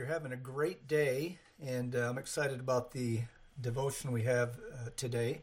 having a great day, and I'm excited about the devotion we have today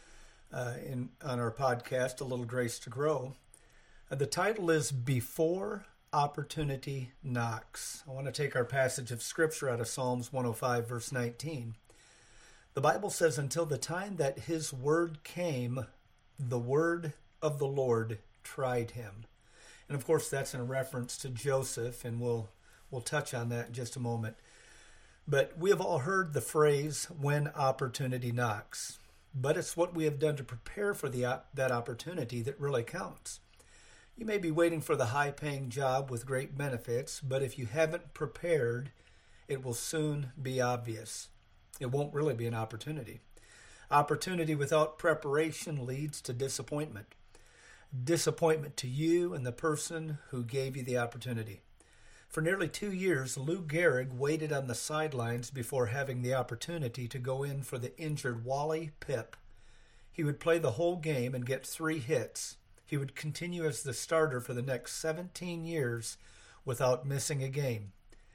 on our podcast, A Little Grace to Grow. The title is Before Opportunity Knocks. I want to take our passage of Scripture out of Psalms 105, verse 19. The Bible says, until the time that his word came, the word of the Lord tried him. And of course, that's in reference to Joseph, and we'll touch on that in just a moment. But we have all heard the phrase, when opportunity knocks. But it's what we have done to prepare for that opportunity that really counts. You may be waiting for the high-paying job with great benefits, but if you haven't prepared, it will soon be obvious. It won't really be an opportunity. Opportunity without preparation leads to disappointment. Disappointment to you and the person who gave you the opportunity. For nearly 2 years, Lou Gehrig waited on the sidelines before having the opportunity to go in for the injured Wally Pipp. He would play the whole game and get 3 hits. He would continue as the starter for the next 17 years without missing a game.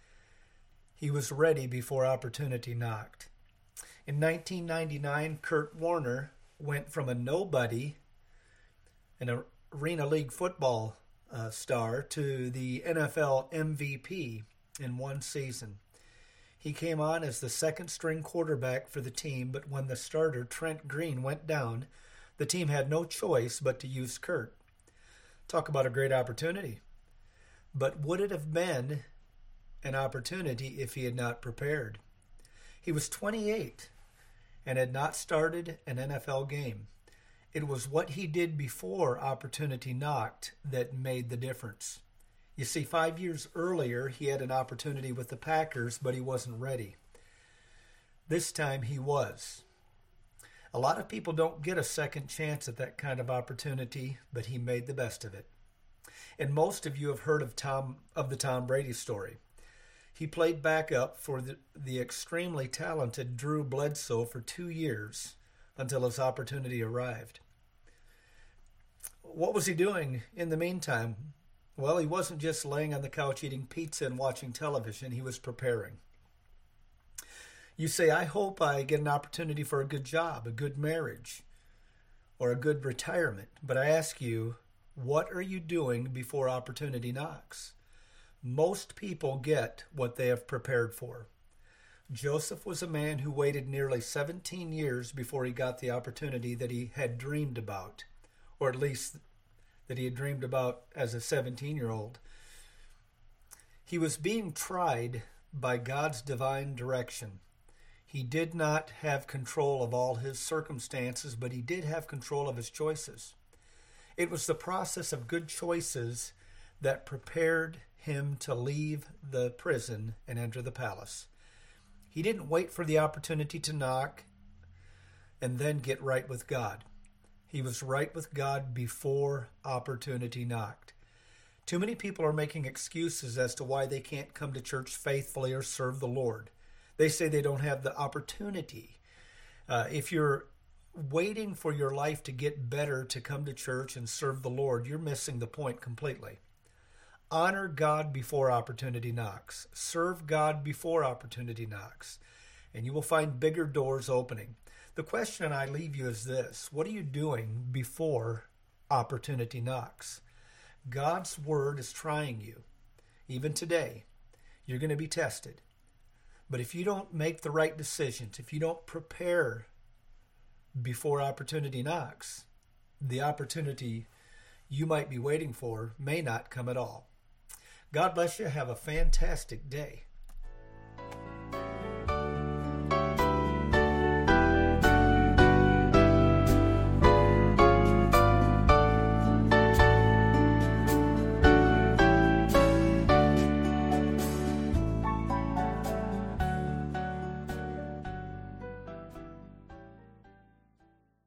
He was ready before opportunity knocked. In 1999, Kurt Warner went from a nobody, an Arena League football star, to the NFL MVP in one season. He came on as the second-string quarterback for the team, but when the starter, Trent Green, went down, the team had no choice but to use Kurt. Talk about a great opportunity. But would it have been an opportunity if he had not prepared? He was 28 and had not started an NFL game. It was what he did before opportunity knocked that made the difference. You see, 5 years earlier, he had an opportunity with the Packers, but he wasn't ready. This time he was. A lot of people don't get a second chance at that kind of opportunity, but he made the best of it. And most of you have heard of the Tom Brady story. He played backup for the extremely talented Drew Bledsoe for 2 years until his opportunity arrived. What was he doing in the meantime? Well, he wasn't just laying on the couch eating pizza and watching television. He was preparing. You say, I hope I get an opportunity for a good job, a good marriage, or a good retirement. But I ask you, what are you doing before opportunity knocks? Most people get what they have prepared for. Joseph was a man who waited nearly 17 years before he got the opportunity that he had dreamed about, or at least that he had dreamed about as a 17-year-old. He was being tried by God's divine direction. He did not have control of all his circumstances, but he did have control of his choices. It was the process of good choices that prepared him to leave the prison and enter the palace. He didn't wait for the opportunity to knock and then get right with God. He was right with God before opportunity knocked. Too many people are making excuses as to why they can't come to church faithfully or serve the Lord. They say they don't have the opportunity. If you're waiting for your life to get better to come to church and serve the Lord, you're missing the point completely. Honor God before opportunity knocks. Serve God before opportunity knocks. And you will find bigger doors opening. The question I leave you is this: what are you doing before opportunity knocks? God's word is trying you. Even today, you're going to be tested. But if you don't make the right decisions, if you don't prepare before opportunity knocks, the opportunity you might be waiting for may not come at all. God bless you. Have a fantastic day.